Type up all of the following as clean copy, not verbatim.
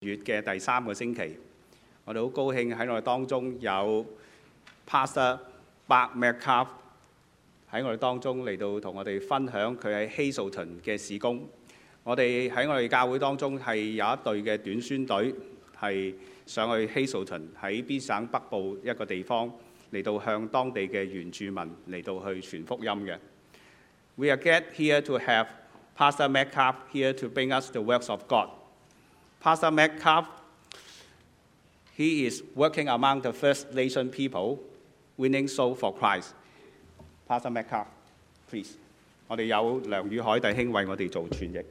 月嘅第3個星期，我哋好高興喺我哋當中有 Pastor Mark Metcalf 喺我哋當中嚟到同我哋分享佢喺 Hazelton 嘅事工。我哋喺我哋教會當中係有一隊嘅短宣隊，係上去 Hazelton 喺 B 省北部一個地方嚟到向當地嘅原住民嚟到去傳福音嘅。We are glad here to have Pastor Metcalf here to bring us the works of God. Pastor Metcalf, he is working among the First Nation people, winning soul for Christ. Pastor Metcalf, please. 我哋有梁宇海弟兄為我哋做傳譯。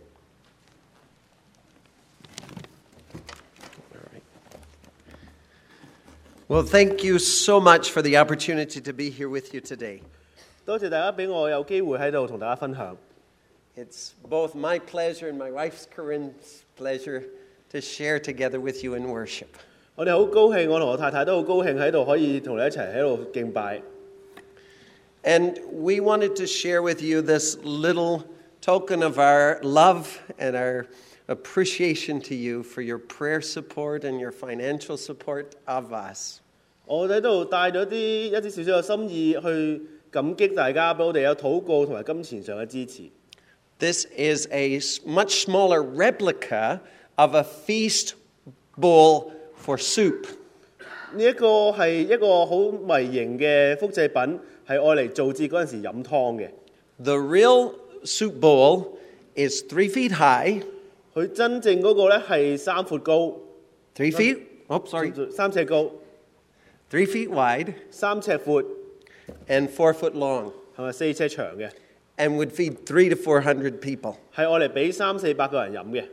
Well, thank you so much for the opportunity to be here with you today. 多謝大家俾我有機會喺度同大家分享。 It's both my pleasure and my wife's Corinne's pleasure to share together with you in worship. 我哋好高興，我同我太太都好高興喺度可以同你一齊喺度敬拜。 And we wanted to share with you this little token of our love and our appreciation to you for your prayer support and your financial support of us. 我哋喺度帶咗一啲少少嘅心意去感激大家俾我哋有禱告同埋金錢上嘅支持。 This is a much smaller replica of a feast bowl for soup. 呢一個係一個好微型嘅複製品，係愛嚟做節嗰陣時飲湯嘅。 The real soup bowl is 3 feet high. 佢真正嗰個咧係3闊高。 3 feet? Oh, sorry. 3尺高。 3 feet wide. 3尺闊。 And 4 foot long. 係咪4尺長嘅？ And would feed 300 to 400 people. 係愛嚟俾300-400個人飲嘅。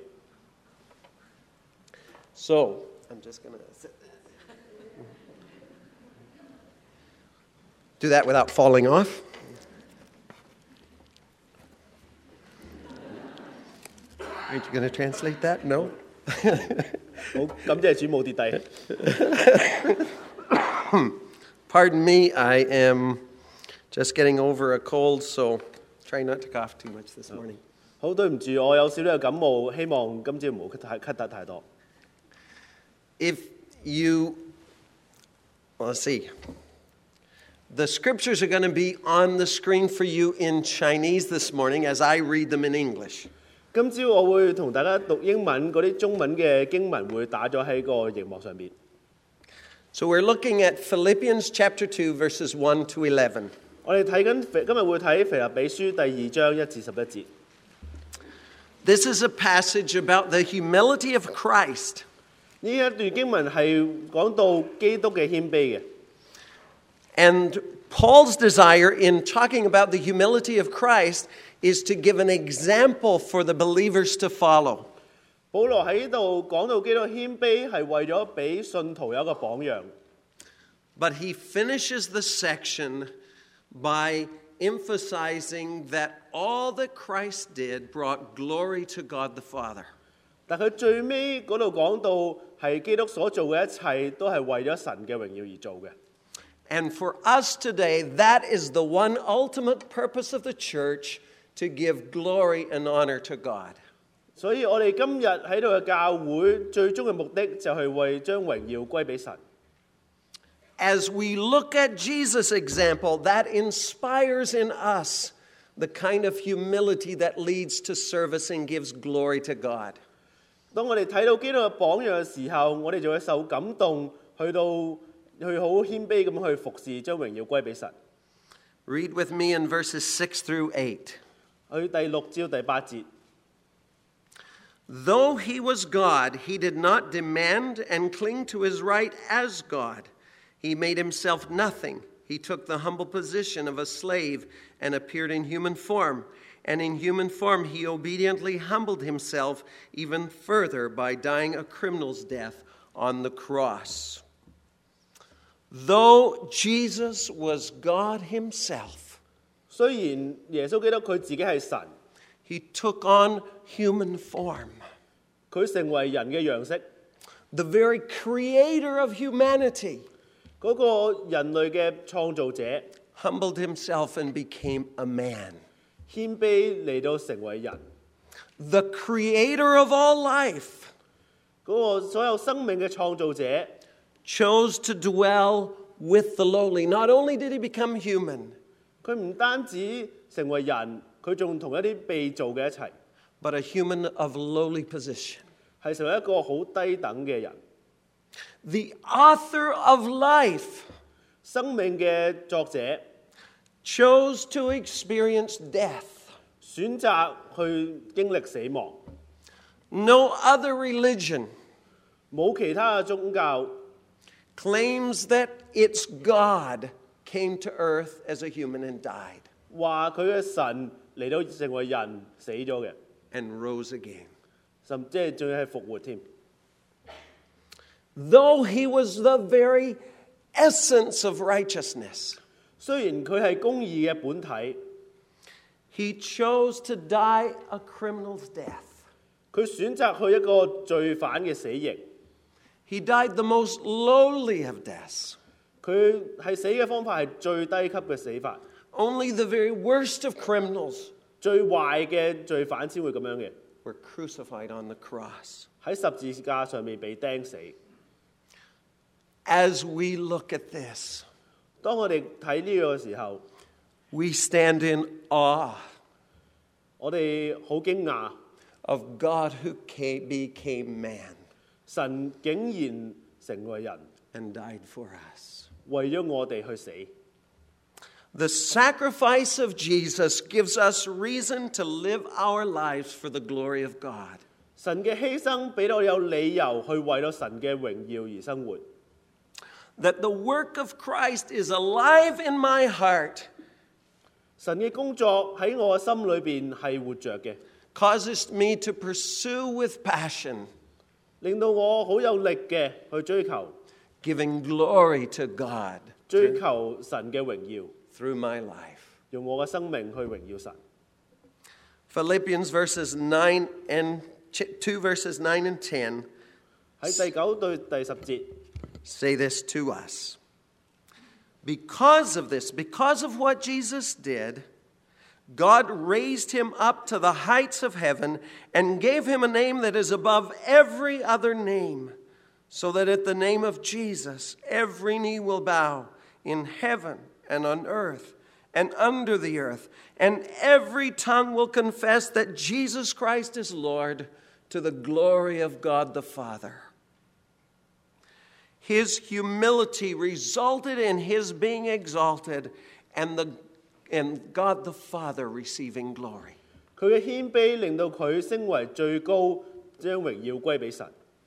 So, I'm just going to sit. Do that without falling off. Aren't you going to translate that? No? 好，感謝主冇跌低。 Pardon me, I am just getting over a cold, so try not to cough too much this morning. 好，對唔住，我有少少嘅感冒，希望今朝唔好咳得太多。 If you, well, let's see. The scriptures are going to be on the screen for you in Chinese this morning as I read them in English. 今朝我會同大家讀英文，嗰啲中文嘅經文會打咗喺個熒幕上邊。 So we're looking at Philippians chapter 2 verses 1 to 11. 我哋睇緊今日會睇腓立比書第2章1至11節。 This is a passage about the humility of Christ. 呢一段經文係講到基督嘅謙卑嘅。 And Paul's desire in talking about the humility of Christ is to give an example for the believers to follow. 保羅喺度講到基督謙卑係為咗俾信徒有一個榜樣。 But he finishes the section by emphasizing that all that Christ did brought glory to God the Father. 但佢最尾嗰度講到係基督所做嘅一切都係為咗神嘅榮耀而做嘅。 And for us today, that is the one ultimate purpose of the church, to give glory and honor to God. 所以我哋今日喺度嘅教會最終嘅目的就係為將榮耀歸俾神。 As we look at Jesus' example, that inspires in us the kind of humility that leads to service and gives glory to God. 當我哋睇到基督嘅榜樣嘅時候，我哋就會受感動，去好謙卑咁去服侍，將榮耀歸俾神。 Read with me in verses 6 through 8. 去第6至第8節。 Though he was God, he did not demand and cling to his right as God. He made himself nothing. He took the humble position of a slave and appeared in human form. And in human form, he obediently humbled himself even further by dying a criminal's death on the cross. Though Jesus was God himself, 雖然耶穌基督佢自己係神， he took on human form. 佢成為人嘅樣式， The very creator of humanity 嗰個人類嘅創造者， humbled himself and became a man. 謙卑嚟到成為人。 The creator of all life 嗰個所有生命嘅創造者， chose to dwell with the lowly. Not only did he become human, 佢唔單止成為人，佢仲同一啲被造嘅一齊， but a human of lowly position. 係成為一個好低等嘅人。 The author of life 生命嘅作者 chose to experience death. 選擇去經歷死亡， No other religion 冇其他嘅宗教 claims that its God came to earth as a human and died 話佢嘅神嚟到成為人死咗嘅， and rose again. 甚至係仲要係復活添。 Though he was the very essence of righteousness, 雖然佢係公義嘅本體， he chose to die a criminal's death. 佢選擇去一個罪犯嘅死刑。 He died the most lowly of deaths. 佢係死嘅方法係最低級嘅死法， Only the very worst of criminals 最壞嘅罪犯先會咁樣嘅， were crucified on the cross. 喺十字架上面被釘死。 As we look at this, 當我哋睇呢個時候， we stand in awe 我哋好驚訝， of God who became man 神竟然成為人， and died for us. 為咗我哋去死。 The sacrifice of Jesus gives us reason to live our lives for the glory of God. 神嘅犧牲俾到我有理由去為咗神嘅榮耀而生活。 That the work of Christ is alive in my heart 神嘅工作喺我嘅心裏邊係活着嘅， causes me to pursue with passion, 令到我好有力嘅去追求， giving glory to God 追求神嘅榮耀， through my life. 用我嘅生命去榮耀神。 Philippians verses 9 and 2 verses 9 and 10 喺第9到第10節， say this to us. Because of this, because of what Jesus did, God raised him up to the heights of heaven and gave him a name that is above every other name, so that at the name of Jesus every knee will bow in heaven and on earth and under the earth, and every tongue will confess that Jesus Christ is Lord, to the glory of God the Father. His humility resulted in his being exalted and God the Father receiving glory. 佢嘅謙卑令到佢升為最高，將榮耀歸俾神。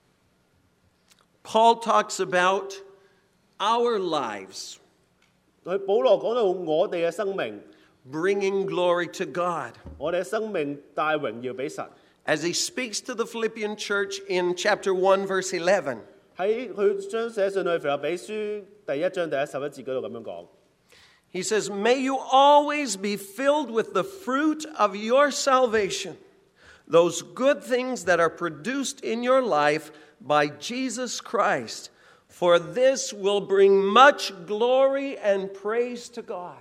Paul talks about our lives 佢保羅講到我哋嘅生命， bringing glory to God. 我哋嘅生命帶榮耀俾神。 As he speaks to the Philippian church in chapter 1, verse 11, 喺佢將寫信去腓立比書第1章第11節嗰度咁樣講。 he says, May you always be filled with the fruit of your salvation, those good things that are produced in your life by Jesus Christ, for this will bring much glory and praise to God.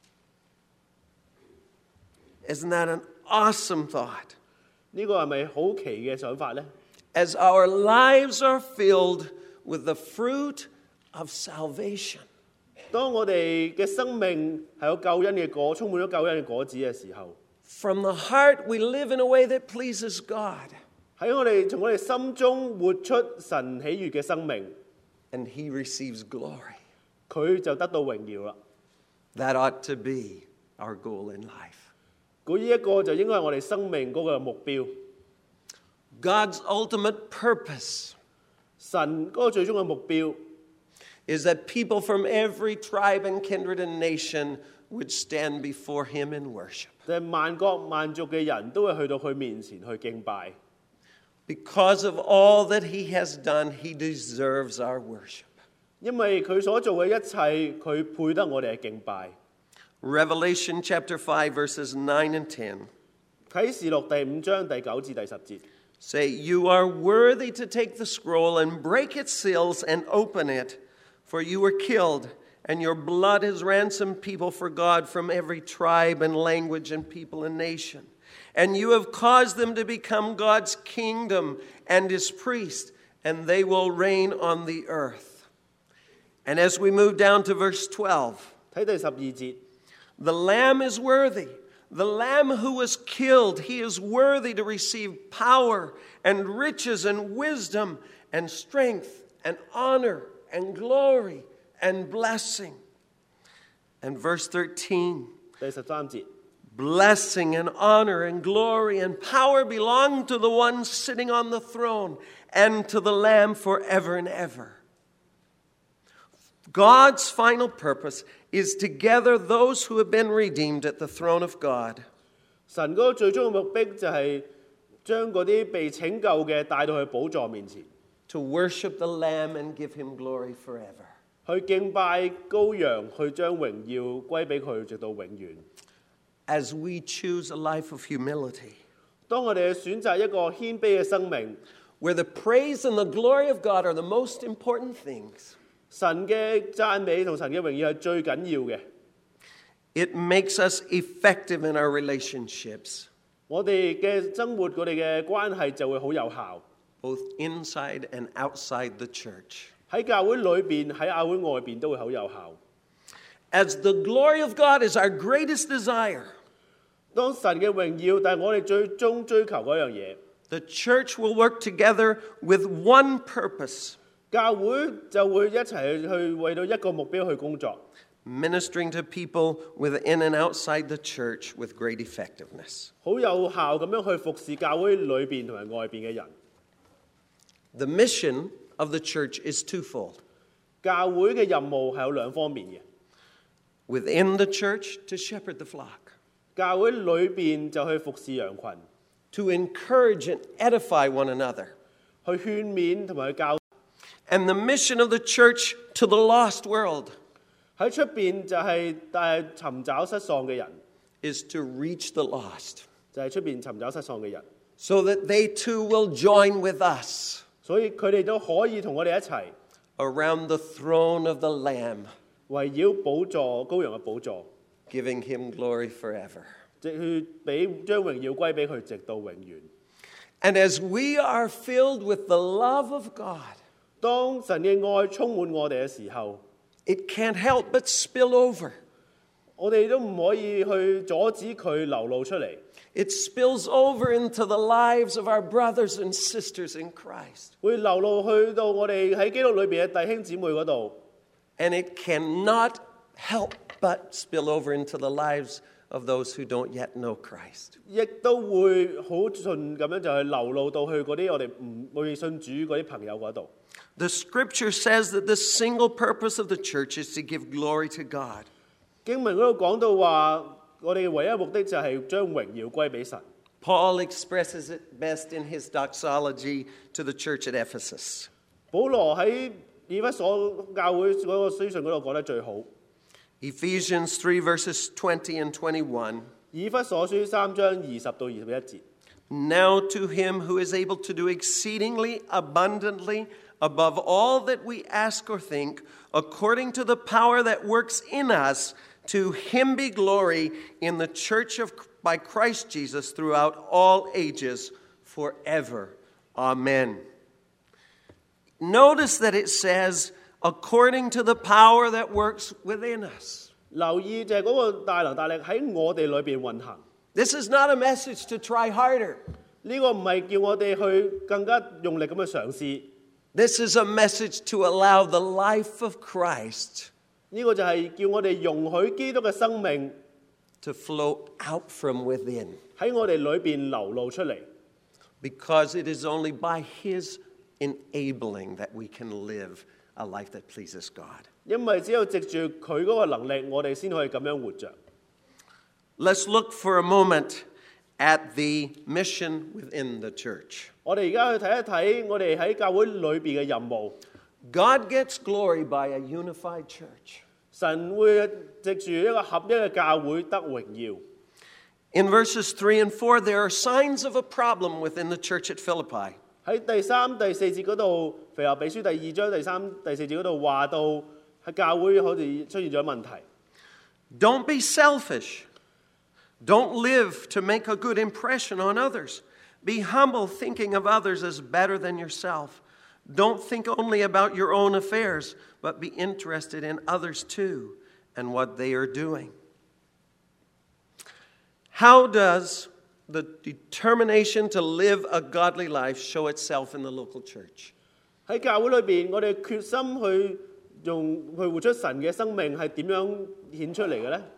Isn't that an awesome thought? 呢個係咪好奇嘅想法呢？ As our lives are filled with the fruit of salvation, 當我哋嘅生命係有救恩嘅果，充滿咗救恩嘅果子嘅時候， from the heart we live in a way that pleases God, 喺從我哋心中活出神喜悅嘅生命， and he receives glory. 佢就得到榮耀啦。 That ought to be our goal in life. 呢一個就應該係我哋生命嗰個目標。 God's ultimate purpose 神嗰個最終嘅目標 is that people from every tribe and kindred and nation would stand before him in worship. 就係萬國萬族嘅人都會去到佢面前去敬拜。 Because of all that he has done, he deserves our worship. 因為佢所做嘅一切，佢配得我哋嘅敬拜。 Revelation chapter 5 verses 9 and 10 啟示錄第5章第9至第10節。 say, You are worthy to take the scroll and break its seals and open it, for you were killed, and your blood has ransomed people for God from every tribe and language and people and nation. And you have caused them to become God's kingdom and his priests, and they will reign on the earth. And as we move down to verse 12, 睇第12節， the Lamb is worthy. The Lamb who was killed, he is worthy to receive power and riches and wisdom and strength and honor and glory and blessing. And verse 13, 第13節， blessing and honor and glory and power belong to the one sitting on the throne and to the Lamb forever and ever. God's final purpose is to gather those who have been redeemed at the throne of God. 神嗰個最終嘅目的就係將嗰啲被拯救嘅帶到去寶座面前， To worship the Lamb and give him glory forever. 去敬拜羔羊，去將榮耀歸俾佢，直到永遠。 As we choose a life of humility, 當我哋選擇一個謙卑嘅生命， where the praise and the glory of God are the most important things, 神嘅讚美同神嘅榮耀係最緊要嘅。 it makes us effective in our relationships, 我哋嘅生活，我哋嘅關係就會好有效。 both inside and outside the church. 喺教會裏邊，喺教會外邊都會好有效。 As the glory of God is our greatest desire, 當神嘅榮耀，但係我哋最終追求嗰樣嘢， the church will work together with one purpose, 教會就會一齊去為到一個目標去工作， ministering to people within and outside the church with great effectiveness. 好有效咁樣去服侍教會裏邊同埋外邊嘅人。 The mission of the church is twofold. 教會嘅任務係有兩方面嘅， Within the church, to shepherd the flock, 教會裏邊就去服侍羊群， to encourage and edify one another. 去勸勉同埋去教。 And the mission of the church to the lost world 喺出邊就係尋找失喪嘅人， is to reach the lost, 就係出邊尋找失喪嘅人， so that they too will join with us 所以佢哋都可以同我哋一齊 around the throne of the Lamb, 圍繞寶座羔羊嘅寶座， giving him glory forever. 直去將榮耀歸俾佢，直到永遠。 And as we are filled with the love of God, 當神嘅愛充滿我哋嘅時候， it can't help but spill over. 我哋都唔可以去阻止佢流露出嚟， It spills over into the lives of our brothers and sisters in Christ. 會流露去到我哋喺基督裏邊嘅弟兄姊妹嗰度， And it cannot help but spill over into the lives of those who don't yet know Christ. 亦都會好順咁樣就係流露到去嗰啲我哋唔未信主嗰啲朋友嗰度。 The scripture says that the single purpose of the church is to give glory to God. 經文嗰度講到話，我哋唯一目的就係將榮耀歸俾神。 Paul expresses it best in his doxology to the church at Ephesus. 保羅喺以弗所教會嗰個書信嗰度講得最好。 Ephesians 3 verses 20 and 21. 以弗所書3章20到21節。 Now to him who is able to do exceedingly abundantly above all that we ask or think, according to the power that works in us, to him be glory in the church by Christ Jesus throughout all ages, forever. Amen. Notice that it says, according to the power that works within us. 留意就係嗰個大能大力喺我哋裏邊運行。 This is not a message to try harder. 呢個唔係叫我哋去更加用力咁去嘗試， This is a message to allow the life of Christ 呢個就係叫我哋容許基督嘅生命 to flow out from within, 喺我哋裏邊流露出嚟。 because it is only by his enabling that we can live a life that pleases God. 因為只有藉住佢嗰個能力，我哋先可以咁樣活着。 Let's look for a moment at the mission within the church. 我哋而家去睇一睇我哋喺教會裏邊嘅任務。 God gets glory by a unified church. 神會藉住一個合一嘅教會得榮耀。 In verses 3 and 4, there are signs of a problem within the church at Philippi. 喺第3、第4節嗰度，腓立比書第2章第3、第4節嗰度話到，喺教會好似出現咗問題。 Don't be selfish. Don't live to make a good impression on others. Be humble, thinking of others as better than yourself. Don't think only about your own affairs, but be interested in others too and what they are doing. How does the determination to live a godly life show itself in the local church? 喺教會裏邊，我哋決心去活出神嘅生命係點樣顯出嚟嘅呢？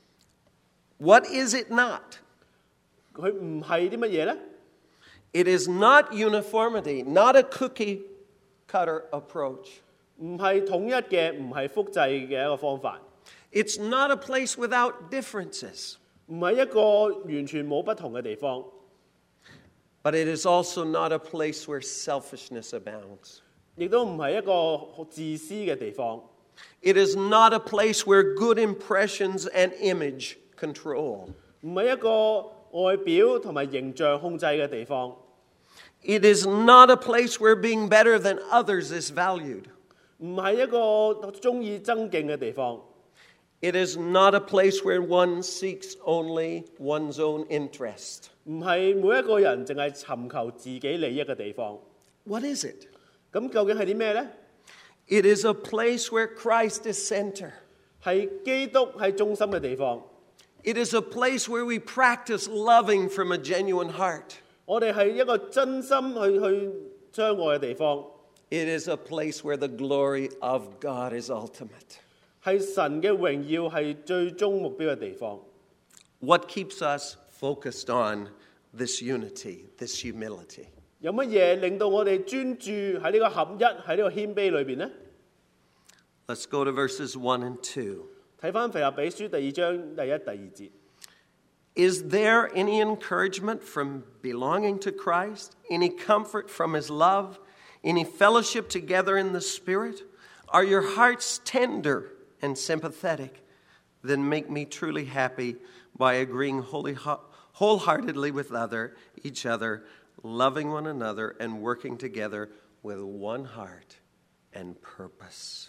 What is it not? 佢唔係啲乜嘢呢？ It is not uniformity, not a cookie cutter approach. 唔係統一嘅，唔係複製嘅一個方法， It's not a place without differences. 唔係一個完全冇不同嘅地方， But it is also not a place where selfishness abounds. 亦都唔係一個自私嘅地方， It is not a place where good impressions and image control. 唔係一個外表同埋形象控制嘅地方， It is not a place where being better than others is valued. 唔係一個中意爭競嘅地方， It is not a place where one seeks only one's own interest. 唔係每一個人淨係尋求自己利益嘅地方。 What is it? 咁究竟係啲咩呢？ It is a place where Christ is center. 係基督係中心嘅地方， It is a place where we practice loving from a genuine heart. 我哋係一個真心去相愛嘅地方， It is a place where the glory of God is ultimate. 係神嘅榮耀係最終目標嘅地方。 What keeps us focused on this unity, this humility? 有乜嘢令到我哋專注喺呢個合一喺呢個謙卑裏邊呢？ Let's go to verses 1 and 2. 睇翻腓立比書第2章第1、第2節。 Is there any encouragement from belonging to Christ? Any comfort from his love? Any fellowship together in the Spirit? Are your hearts tender and sympathetic? Then make me truly happy by agreeing wholeheartedly with each other, loving one another, and working together with one heart and purpose.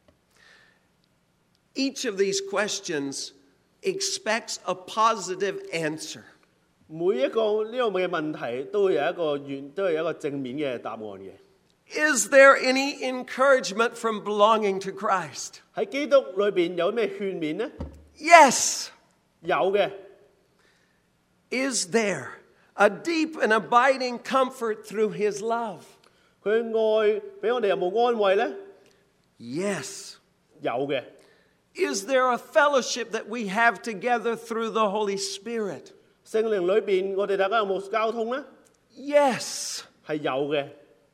Each of these questions expects a positive answer. 每一個呢個嘅問題都會有一個正面嘅答案嘅。 Is there any encouragement from belonging to Christ? 喺基督裏邊有咩勸勉呢？ Yes. 有嘅。 Is there a deep and abiding comfort through his love? 佢嘅愛俾我哋有冇安慰呢？ Yes. 有嘅。 Is there a fellowship that we have together through the Holy Spirit? 聖靈裏邊我哋大家有冇交通呢？ Yes. 係有嘅。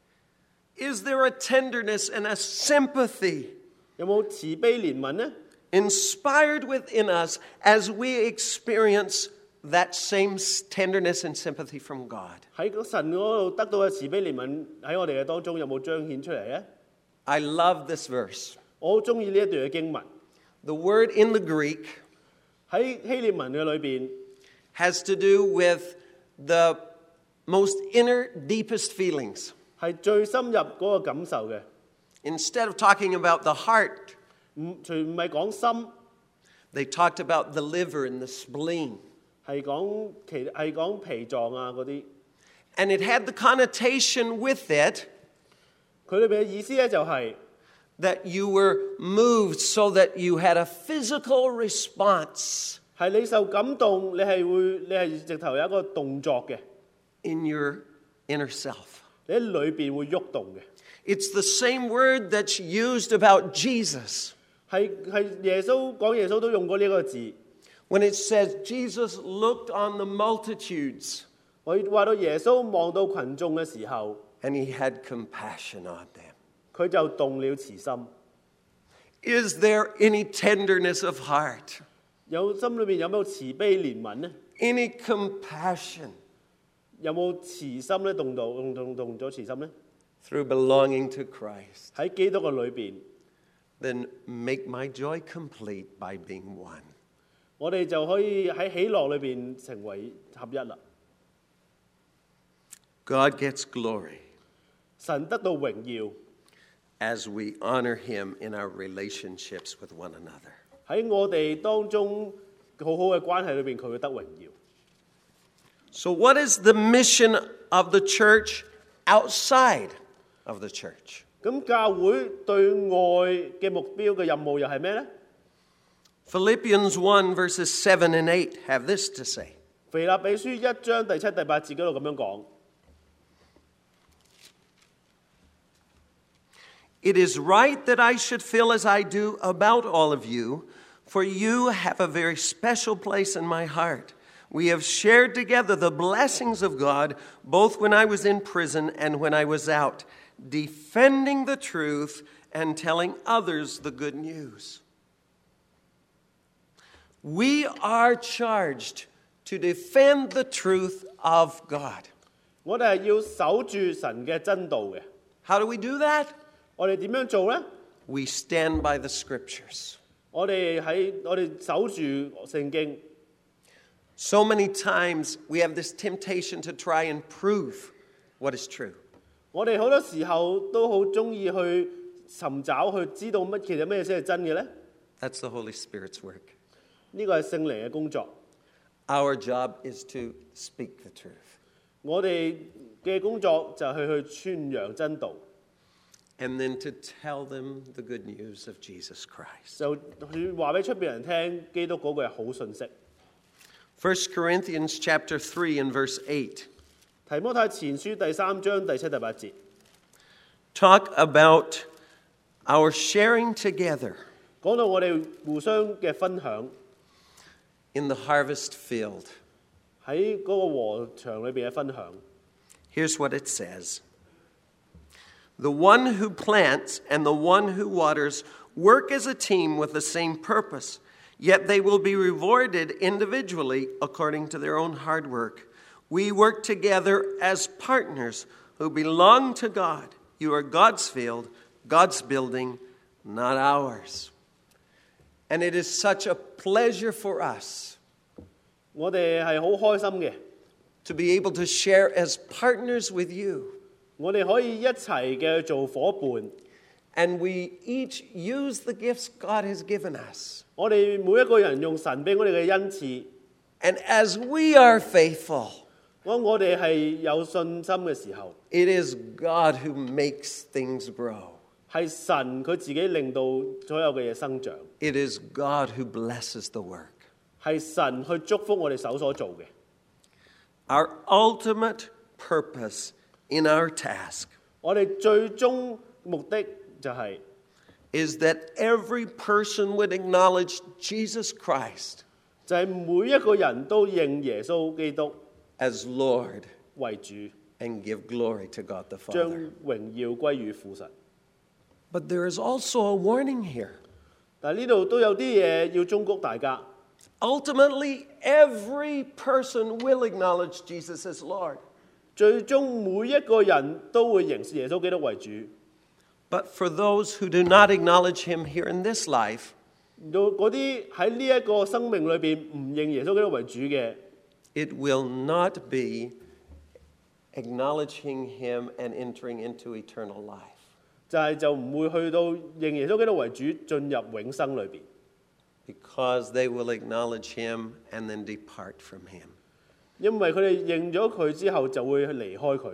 Is there a tenderness and a sympathy 有冇慈悲憐憫呢？ inspired within us as we experience that same tenderness and sympathy from God? 喺神嗰度得到嘅慈悲憐憫喺我哋嘅當中有冇彰顯出嚟呢？ I love this verse. 我好中意呢一段嘅經文。 The word in the Greek 喺希臘文嘅裏邊 has to do with the most inner, deepest feelings. 係最深入嗰個感受嘅。 Instead of talking about the heart, 唔係講心， they talked about the liver and the spleen. 係講脾臟啊嗰啲。 And it had the connotation with it 佢裏邊嘅意思咧就係、 that you were moved so that you had a physical response 係你受感動，你係直頭有一個動作嘅， in your inner self. 你喺裏邊會喐動嘅。 It's the same word that's used about Jesus. 係耶穌都用過呢個字。 When it says Jesus looked on the multitudes 我話到耶穌望到群眾嘅時候， and he had compassion on them. 佢就動了慈心。 Is there any tenderness of heart? 心裏邊有冇慈悲憐憫呢？ Any compassion 有冇慈心咧？動咗慈心呢？ through belonging to Christ? 喺基督嘅裏邊， Then make my joy complete by being one. 我哋就可以喺喜樂裏邊成為合一啦。 God gets glory 神得到榮耀， as we honor him in our relationships with one another. 喺我哋當中好好嘅關係裏邊，佢會得榮耀。 So what is the mission of the church outside of the church. 咁教會對外嘅目標嘅任務又係咩呢？ Philippians 1 verses 7 and 8 have this to say. 腓立比書1章第7、第8節嗰度咁樣講。 It is right that I should feel as I do about all of you, for you have a very special place in my heart. We have shared together the blessings of God, both when I was in prison and when I was out, defending the truth and telling others the good news. We are charged to defend the truth of God. 我哋係要守住神嘅真道嘅。 How do we do that? 我哋點樣做呢？ We stand by the scriptures. 我哋守住聖經。 So many times we have this temptation to try and prove what is true. 我哋好多時候都好中意去尋找去知道其實咩先係真嘅呢？ That's the Holy Spirit's work. 呢個係聖靈嘅工作。 Our job is to speak the truth. 我哋嘅工作就係去傳揚真道， And then to tell them the good news of Jesus Christ. 就去話俾出邊人聽基督嗰個係好信息。 1 Corinthians chapter 3 and verse 8. 提摩太前書第3章第7、第8節 Talk about our sharing together 講到我哋互相嘅分享 in the harvest field. 喺嗰個禾場裏邊嘅分享。 Here's what it says. The one who plants and the one who waters work as a team with the same purpose, yet they will be rewarded individually according to their own hard work. We work together as partners who belong to God. You are God's field, God's building, not ours. And it is such a pleasure for us 我哋係好開心嘅， to be able to share as partners with you. 我哋可以一齊嘅做伙伴。 And we each use the gifts God has given us. 我哋每一個人用神俾我哋嘅恩賜， And as we are faithful, 我哋係有信心嘅時候， it is God who makes things grow. 係神佢自己令到所有嘅嘢生長， It is God who blesses the work. 係神去祝福我哋手所做嘅。 Our ultimate purpose in our task 我哋最終目的就係、 is that every person would acknowledge Jesus Christ 就係每一個人都認耶穌基督 as Lord 為主， and give glory to God the 將 Father. 榮耀歸於父神。 But there is also a warning here. 但係呢度都有啲嘢要忠告大家。 Ultimately, every person will acknowledge Jesus as Lord. 最終每一個人都會認耶穌基督為主。 But for those who do not acknowledge him here in this life, 到嗰啲喺呢一個生命裏邊唔認耶穌基督為主嘅， it will not be acknowledging him and entering into eternal life. 就唔會去到認耶穌基督為主，進入永生裏邊。 Because they will acknowledge him and then depart from him. 因為佢哋認咗佢之後就會離開佢，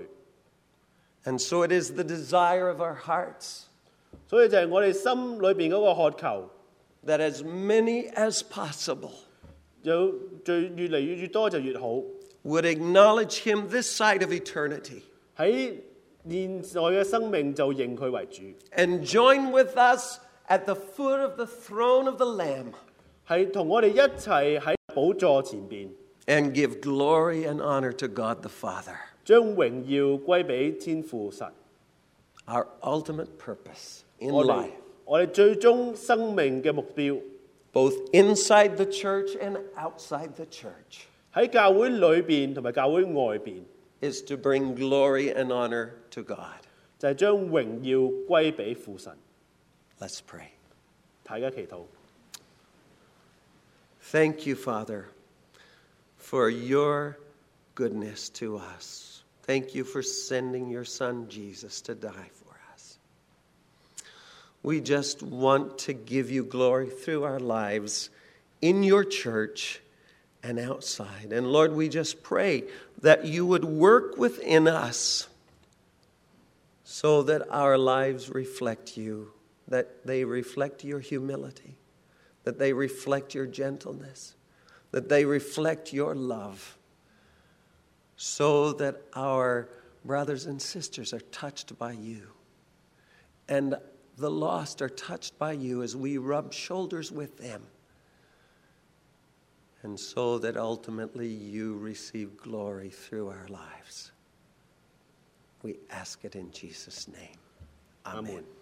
And so it is the desire of our hearts 所以就係我哋心裏邊嗰個渴求， that as many as possible 有越嚟越多就越好。 would acknowledge him this side of eternity 喺現在嘅生命就認佢為主， and join with us at the foot of the throne of the Lamb 係同我哋一齊喺寶座前邊， and give glory and honor to God the Father. 將榮耀歸俾天父神。 Our ultimate purpose in 我哋 life, 我哋最終生命嘅目標 both inside the church and outside the church, 喺教會裏邊同埋教會外邊， is to bring glory and honor to God. 就係將榮耀歸俾父神。 Let's pray. 大家祈禱。 Thank you, Father, for your goodness to us. Thank you for sending your Son, Jesus, to die for us. We just want to give you glory through our lives in your church and outside. And Lord, we just pray that you would work within us so that our lives reflect you, that they reflect your humility, that they reflect your gentleness, that they reflect your love, so that our brothers and sisters are touched by you, and the lost are touched by you as we rub shoulders with them, and so that ultimately you receive glory through our lives. We ask it in Jesus' name. Amen. Amen.